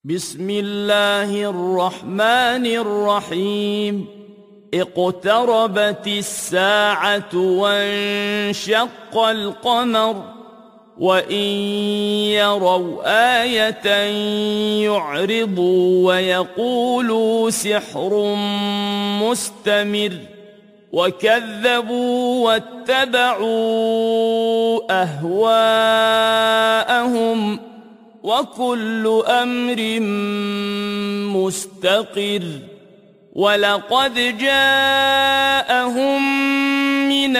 بسم الله الرحمن الرحيم. اقتربت الساعة وانشق القمر وإن يروا آية يعرضوا ويقولوا سحر مستمر وكذبوا واتبعوا أهواءهم وكل أمر مستقر. ولقد جاءهم من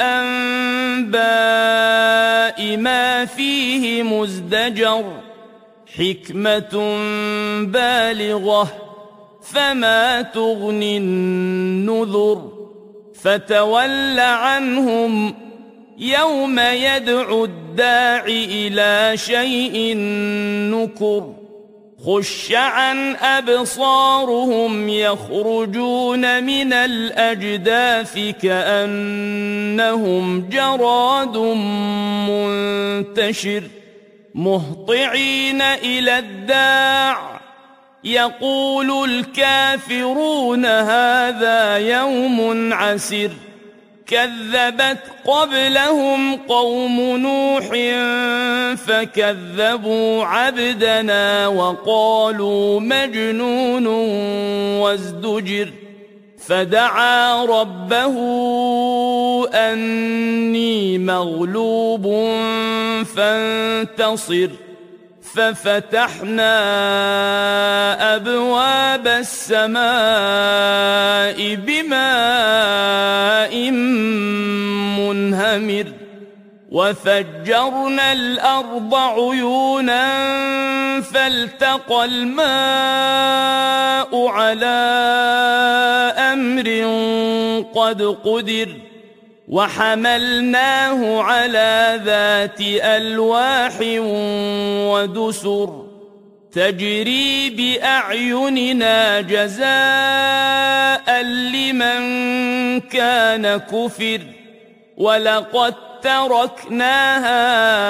الأنباء ما فيه مزدجر حكمة بالغة فما تغني النذر. فتول عنهم يوم يدعو الداع إلى شيء نكر. خش عن أبصارهم يخرجون من الأجداث كأنهم جراد منتشر مهطعين إلى الداع يقول الكافرون هذا يوم عسر. كذبت قبلهم قوم نوح فكذبوا عبدنا وقالوا مجنون وازدجر. فدعا ربه أني مغلوب فانتصر. ففتحنا أبواب السماء بماء منهمر وفجرنا الأرض عيونا فالتقى الماء على أمر قد قدر. وحملناه على ذات ألواح ودسر تجري بأعيننا جزاء لمن كان كفر. ولقد تركناها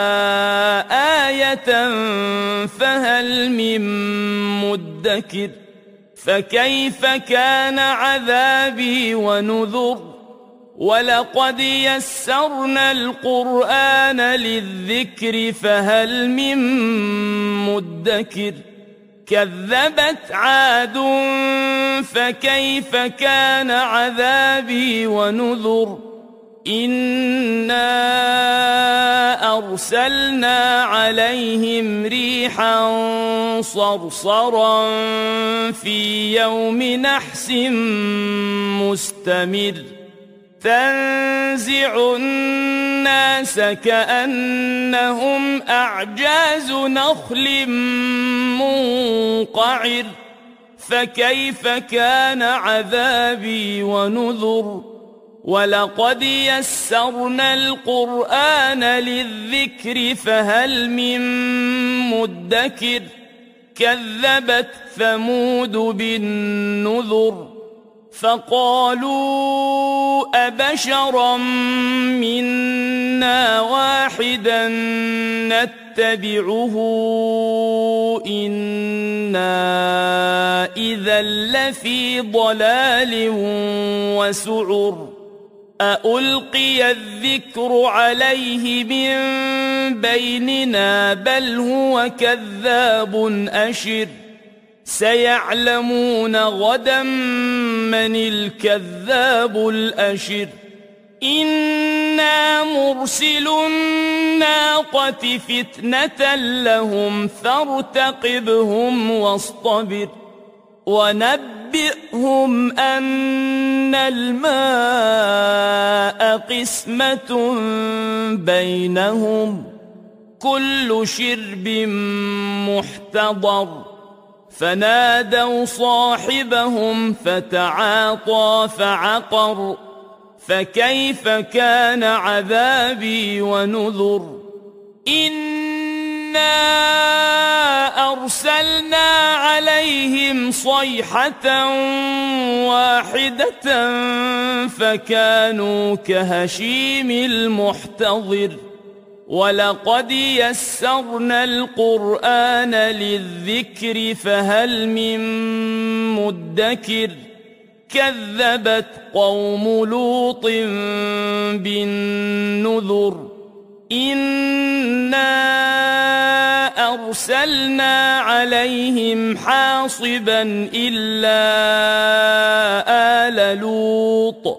آية فهل من مدكر. فكيف كان عذابي ونذر. ولقد يسرنا القرآن للذكر فهل من مدكر. كذبت عاد فكيف كان عذابي ونذر. إنا أرسلنا عليهم ريحا صرصرا في يوم نحس مستمر تنزع الناس كأنهم أعجاز نخل منقعر. فكيف كان عذابي ونذر. ولقد يسرنا القرآن للذكر فهل من مدكر. كذبت ثمود بالنذر فقالوا أبشرا منا واحدا نتبعه إنا إذا لفي ضلال وسعر. أألقي الذكر عليه من بيننا بل هو كذاب أشر. سيعلمون غدا من الكذاب الأشر. إنا مرسل الناقة فتنة لهم فارتقبهم واصطبر. ونبئهم أن الماء قسمة بينهم كل شرب محتضر. فنادوا صاحبهم فتعاطى فعقر. فكيف كان عذابي ونذر. إنا أرسلنا عليهم صيحة واحدة فكانوا كهشيم المحتضر. ولقد يسرنا القرآن للذكر فهل من مدكر كذبت قوم لوط بالنذر إنا أرسلنا عليهم حاصبا إلا آل لوط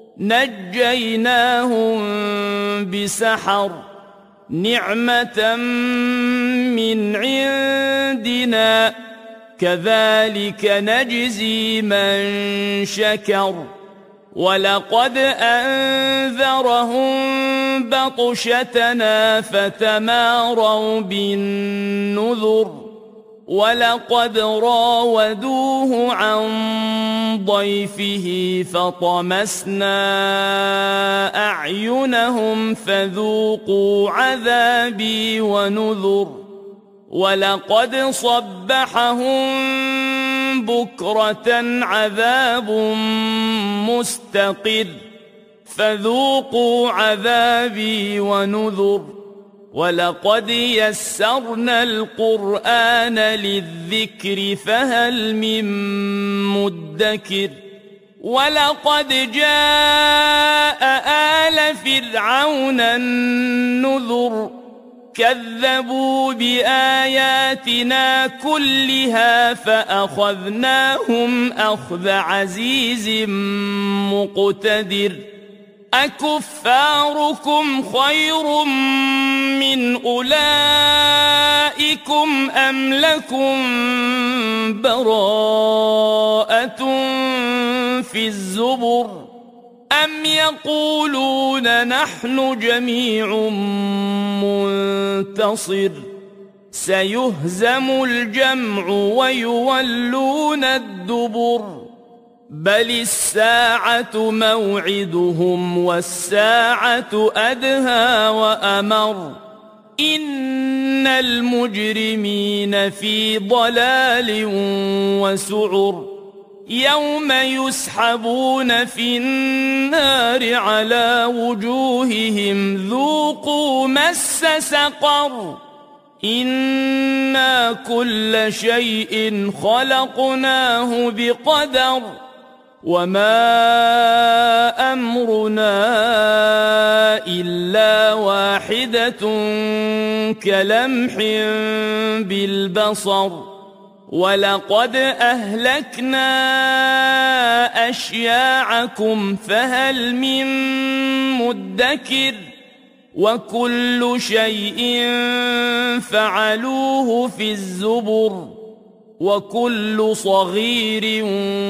نجيناهم بسحر نعمة من عندنا كذلك نجزي من شكر ولقد أنذرهم بطشتنا فتماروا بالنذر ولقد راودوه عن ضيفه فطمسنا أعينهم فذوقوا عذابي ونذر ولقد صبحهم بكرة عذاب مستقر فذوقوا عذابي ونذر ولقد يسرنا القرآن للذكر فهل من مدكر ولقد جاء آل فرعون النذر كذبوا بآياتنا كلها فأخذناهم أخذ عزيز مقتدر أكفاركم خير من أولئكم أم لكم براءة في الزبر أم يقولون نحن جميع منتصر سيهزم الجمع ويولون الدبر بل الساعة موعدهم والساعة أدهى وأمر إن المجرمين في ضلال وسعر يوم يسحبون في النار على وجوههم ذوقوا مس سقر إنا كل شيء خلقناه بقدر وما أمرنا إلا واحدة كلمح بالبصر ولقد أهلكنا أشياعكم فهل من مدكر وكل شيء فعلوه في الزبر وكل صغير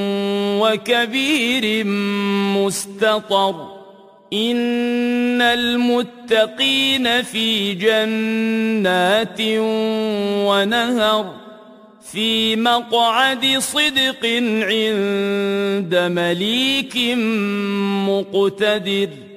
وكبير مستطر إن المتقين في جنات ونهر في مقعد صدق عند مليك مقتدر